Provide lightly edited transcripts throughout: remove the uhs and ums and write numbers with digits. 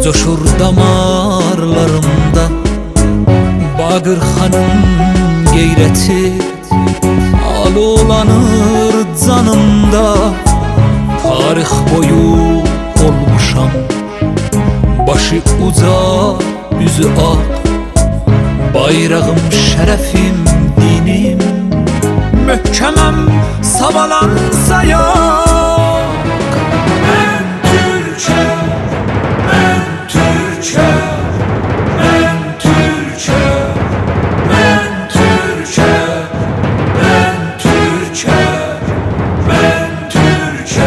coşur damarlarımda Bağırxanın qeyrəti alovlanır canımda. Tarix boyu olmuşam başı uca, üzü ağ, bayrağım, şərəfim, dinim möhkəməm savalansa yox. Mən Türkə, mən Türkə, mən Türkə, mən Türkə, mən Türkə, mən Türkə.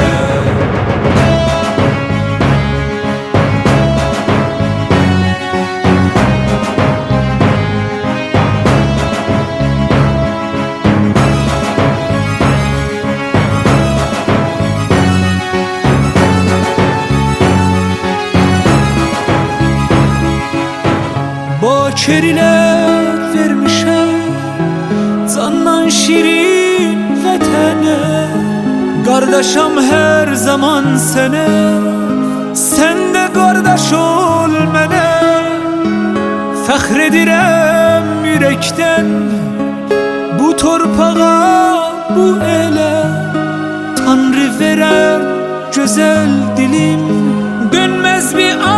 Bakerilə vermişəm candan şirin vətənə. Qardaşam hər zaman sənə, sən də qardaş ol mənə. Fəxr edirəm ürəkdən bu torpağa, bu elə. Tanrı verər gözəl dilim, dönməz bir